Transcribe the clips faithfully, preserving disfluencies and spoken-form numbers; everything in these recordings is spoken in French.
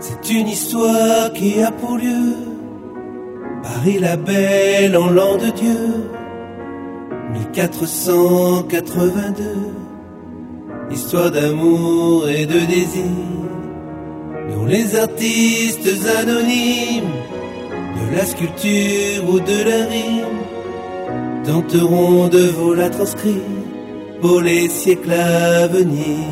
C'est une histoire qui a pour lieu Paris la belle en l'an de Dieu mille quatre cent quatre-vingt-deux. Histoire d'amour et de désir dont les artistes anonymes de la sculpture ou de la rime tenteront de vous la transcrire pour les siècles à venir.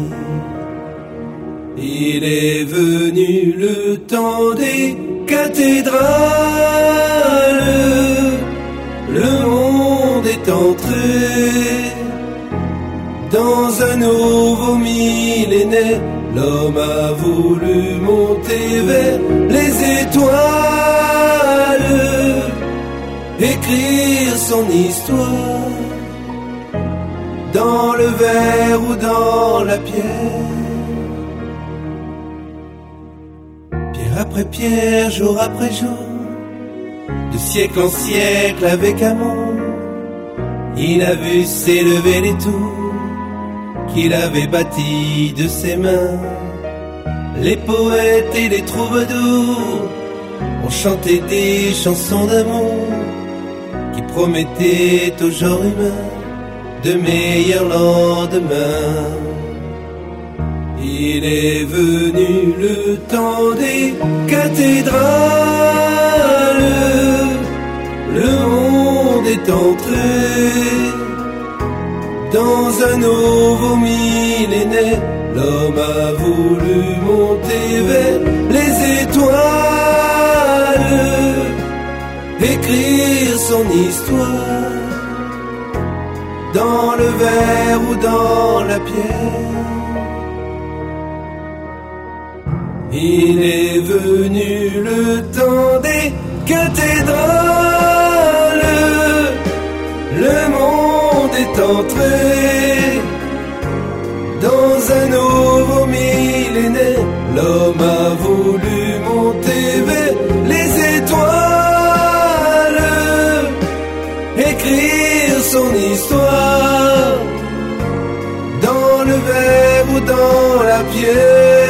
Il est venu le temps des cathédrales, le monde est entré dans un nouveau millénaire. L'homme a voulu monter vers les étoiles, écrire son histoire dans le verre ou dans la pierre. Pierre après pierre, jour après jour, de siècle en siècle avec amour, il a vu s'élever les tours qu'il avait bâties de ses mains. Les poètes et les troubadours ont chanté des chansons d'amour qui promettaient au genre humain de meilleurs lendemains. Il est venu le temps des cathédrales, le monde est entré dans un nouveau millénaire. L'homme a voulu monter vers les étoiles, écrire son histoire dans le verre ou dans la pierre. Il est venu le temps des cathédrales, le monde est entré dans un nouveau millénaire. L'homme a voulu monter vers les étoiles, écrire son histoire dans le verre ou dans la pierre.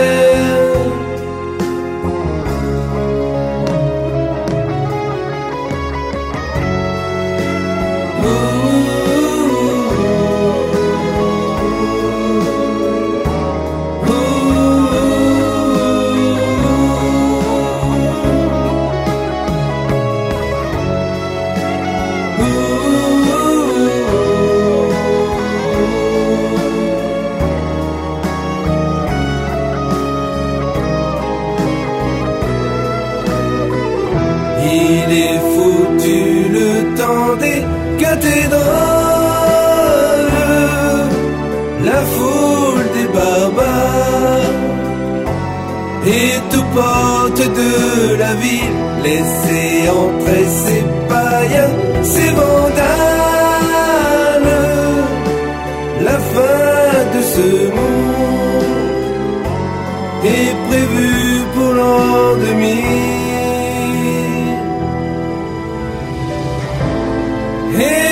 Il est foutu le temps des cathédrales, la foule des barbares et tout porte de la ville. Laissez entrer ces païens, ces vandales. La fin de ce monde est prévue pour l'an deux mille. Hey!